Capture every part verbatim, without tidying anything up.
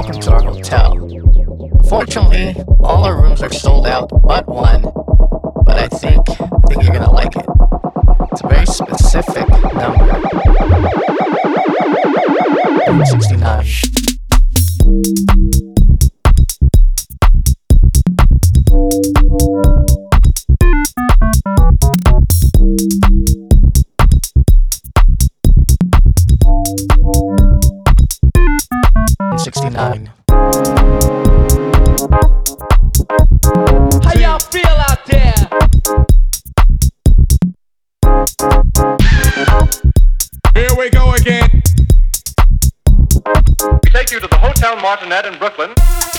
welcome to our hotel. Unfortunately, all our rooms are sold out but one, but I think, I think you're gonna like it. It's a very specific number. Room sixty-nine. sixty-nine. How y'all feel out there? Here we go again. We take you to the Hotel Martinet in Brooklyn.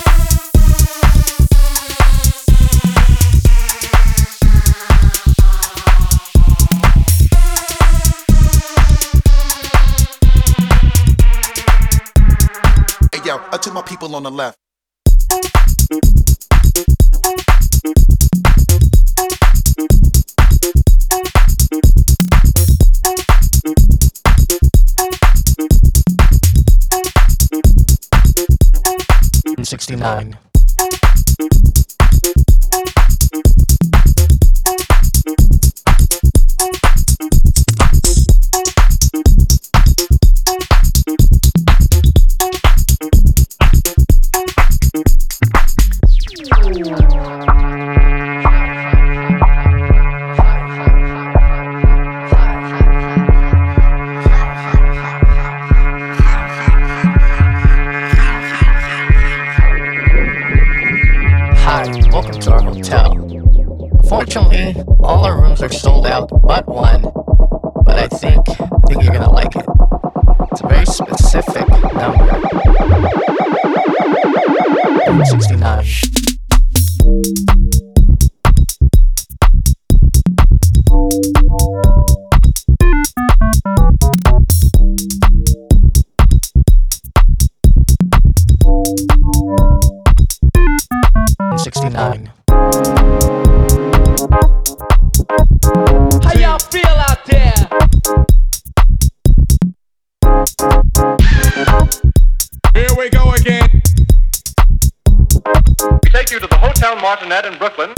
Hey yo, up to my people on the left. sixty-nine. Hi, welcome to our hotel. Unfortunately, all our rooms are sold out but one, but I think, I think you're gonna like it. It's a very specific number. Room sixty-nine. sixty-nine. How y'all feel out there? Here we go again. We take you to the Hotel Martinet in Brooklyn.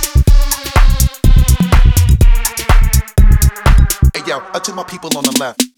Hey yo, up to my people on the left.